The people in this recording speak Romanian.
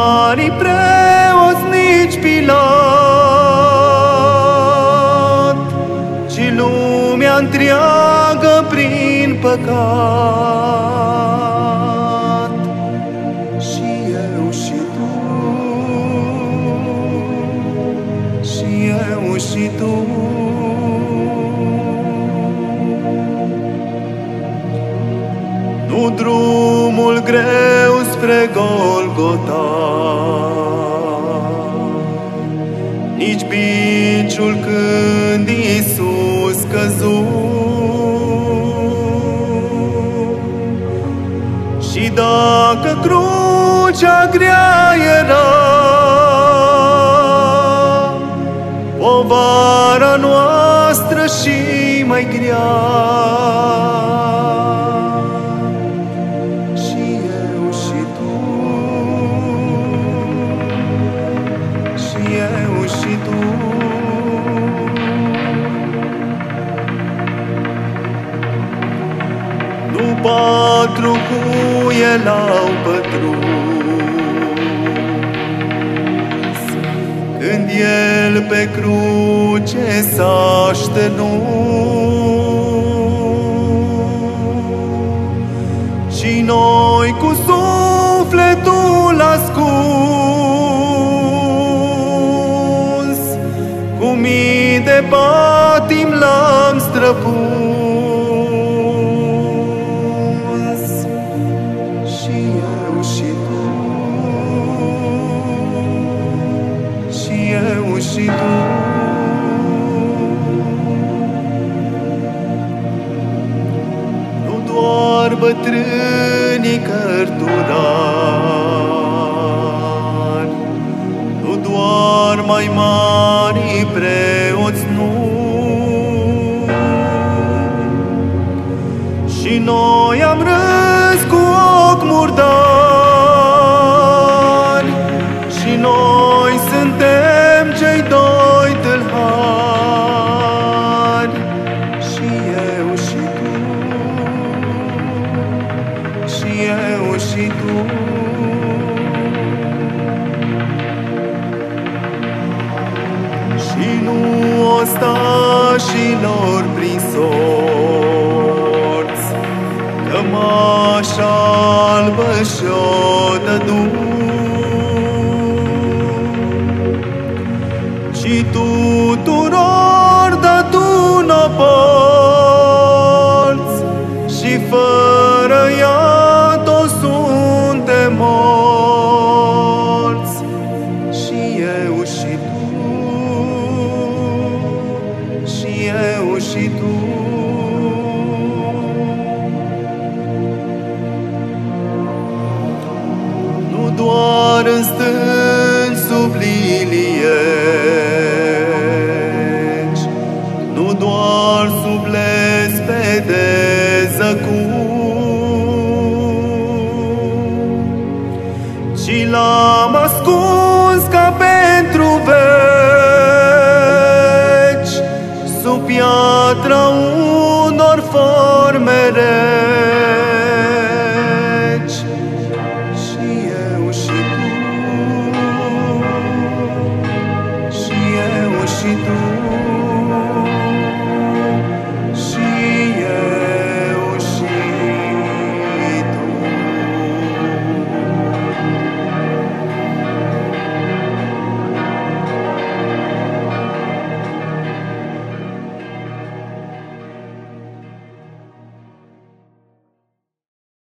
marii preoți, nici Pilat, ci lumea întreagă prin păcat. Și eu și tu, și eu și tu, nu drumul greu spre Golgota, nici biciul când Iisus căzu. Și dacă crucea grea era, povara noastră și mai grea. Patru cu el au pătruns, când el pe cruce s-a așternut. Și noi cu sufletul ascuns, cu mii de patim l-am străpuns. Și tu, nu doar bătrânii cărturari, nu doar mai mari preoți, nu, și noi am râs cu ochi murdari, și noi suntem cei doi tâlhari. Și eu și tu, și eu și tu, și nu ostașilor prin sorți, cămașa albă și-o dădu, și tuturor dă tu n-o porți, și fără ea toți suntem morți. Și eu și tu, și eu și tu,